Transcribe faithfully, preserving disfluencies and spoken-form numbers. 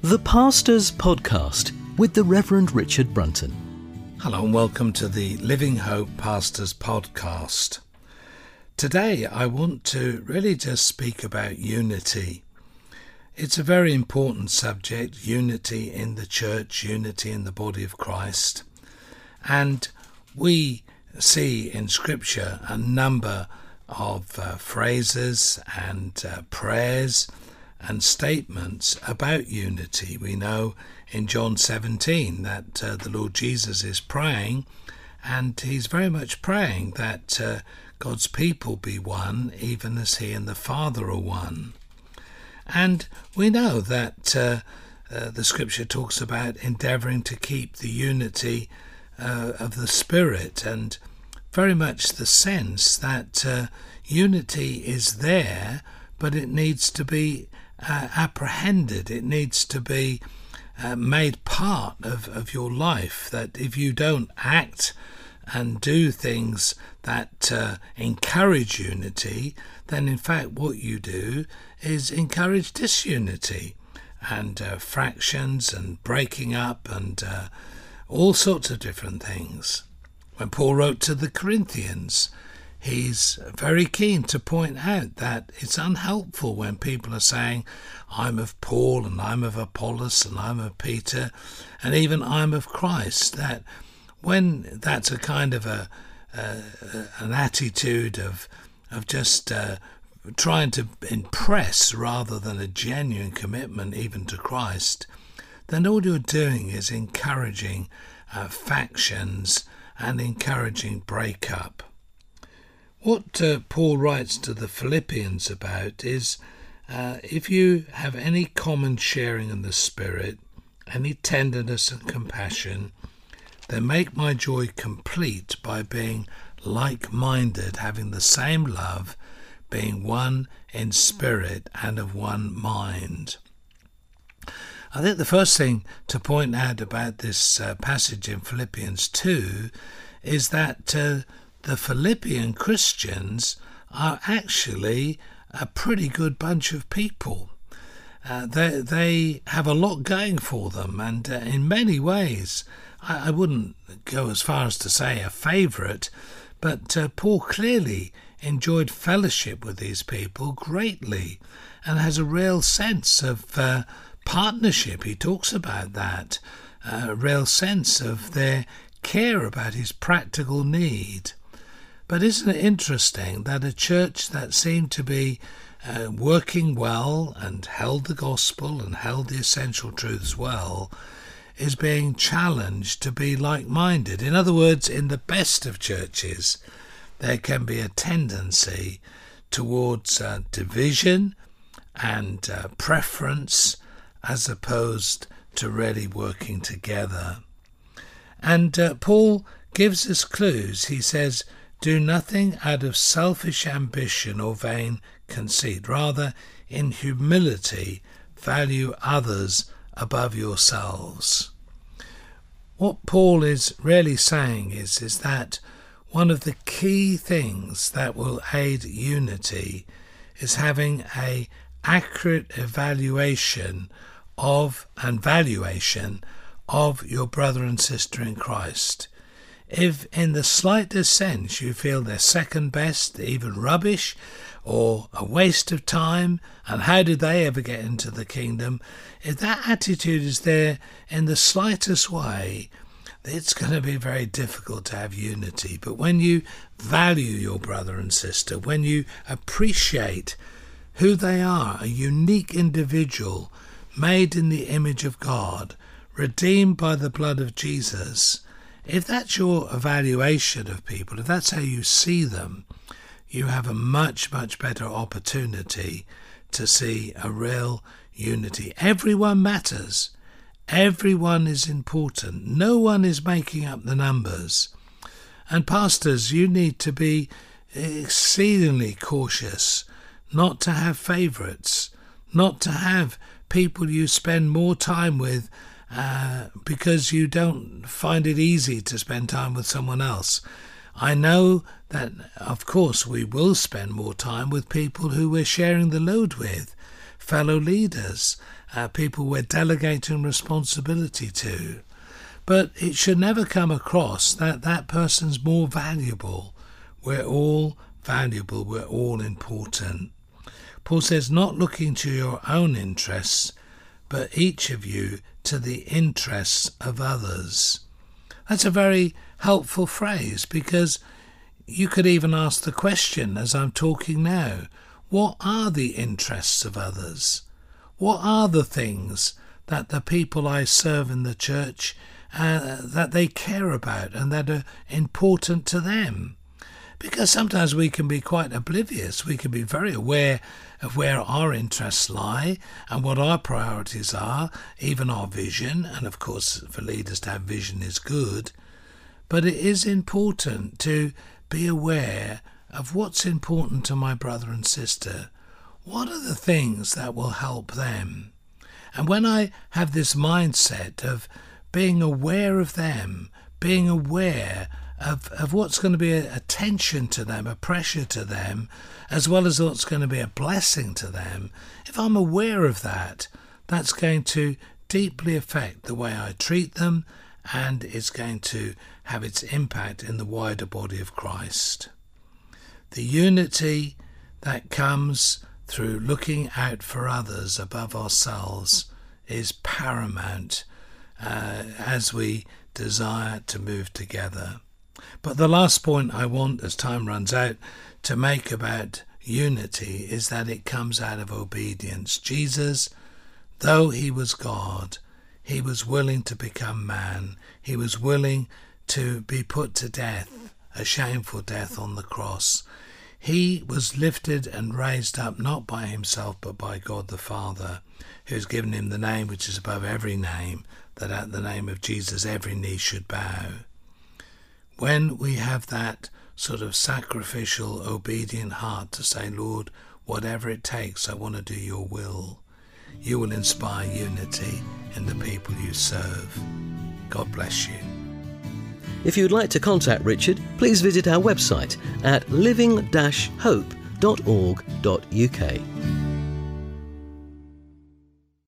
The Pastor's Podcast with the Reverend Richard Brunton. Hello and welcome to the Living Hope Pastor's Podcast. Today I want to really just speak about unity. It's a very important subject, unity in the church, unity in the body of Christ. And we see in Scripture a number of uh, phrases and uh, prayers and statements about unity. We know in John seventeen that uh, the Lord Jesus is praying, and he's very much praying that uh, God's people be one, even as he and the Father are one. And we know that uh, uh, the Scripture talks about endeavouring to keep the unity uh, of the Spirit, and very much the sense that uh, unity is there, but it needs to be uh, apprehended. It needs to be uh, made part of, of your life, that if you don't act and do things that uh, encourage unity, then in fact what you do is encourage disunity and uh, fractions and breaking up and uh, all sorts of different things. When Paul wrote to the Corinthians, he's very keen to point out that it's unhelpful when people are saying, I'm of Paul and I'm of Apollos and I'm of Peter and even I'm of Christ, that when that's a kind of a uh, an attitude of of just uh, trying to impress rather than a genuine commitment even to Christ, then all you're doing is encouraging uh, factions and encouraging breakup. What uh, Paul writes to the Philippians about is, uh, if you have any common sharing in the Spirit, any tenderness and compassion, then make my joy complete by being like-minded, having the same love, being one in spirit and of one mind. I think the first thing to point out about this uh, passage in Philippians two is that uh, the Philippian Christians are actually a pretty good bunch of people. Uh, they they have a lot going for them, and uh, in many ways, I, I wouldn't go as far as to say a favourite, but uh, Paul clearly enjoyed fellowship with these people greatly and has a real sense of uh, partnership. He talks about that, a real sense of their care about his practical need. But isn't it interesting that a church that seemed to be uh, working well and held the gospel and held the essential truths well is being challenged to be like-minded? In other words, in the best of churches, there can be a tendency towards uh, division and uh, preference as opposed to really working together. And uh, Paul gives us clues. He says, do nothing out of selfish ambition or vain conceit. Rather, in humility, value others above yourselves. What Paul is really saying is, is that one of the key things that will aid unity is having an accurate evaluation of and valuation of your brother and sister in Christ. If in the slightest sense you feel they're second best, even rubbish, or a waste of time, and how did they ever get into the kingdom, if that attitude is there in the slightest way, it's going to be very difficult to have unity. But when you value your brother and sister, when you appreciate who they are, a unique individual made in the image of God, redeemed by the blood of Jesus, if that's your evaluation of people, if that's how you see them, you have a much, much better opportunity to see a real unity. Everyone matters. Everyone is important. No one is making up the numbers. And pastors, you need to be exceedingly cautious not to have favourites, not to have people you spend more time with uh, because you don't find it easy to spend time with someone else. I know that, of course, we will spend more time with people who we're sharing the load with. fellow leaders, uh, people we're delegating responsibility to. But it should never come across that that person's more valuable. We're all valuable, we're all important. Paul says, not looking to your own interests, but each of you to the interests of others. That's a very helpful phrase, because you could even ask the question as I'm talking now, what are the interests of others? What are the things that the people I serve in the church, uh, that they care about and that are important to them? Because sometimes we can be quite oblivious. We can be very aware of where our interests lie and what our priorities are, even our vision. And of course, for leaders to have vision is good. But it is important to be aware of what's important to my brother and sister. What are the things that will help them? And when I have this mindset of being aware of them, being aware Of, of what's going to be a, a tension to them, a pressure to them, as well as what's going to be a blessing to them, if I'm aware of that, that's going to deeply affect the way I treat them, and it's going to have its impact in the wider body of Christ. The unity that comes through looking out for others above ourselves is paramount uh, as we desire to move together. But the last point I want, as time runs out, to make about unity is that it comes out of obedience. Jesus, though he was God, he was willing to become man. He was willing to be put to death, a shameful death on the cross. He was lifted and raised up not by himself but by God the Father, who has given him the name which is above every name, that at the name of Jesus every knee should bow. When we have that sort of sacrificial, obedient heart to say, Lord, whatever it takes, I want to do your will, you will inspire unity in the people you serve. God bless you. If you'd like to contact Richard, please visit our website at living dash hope dot org dot U K.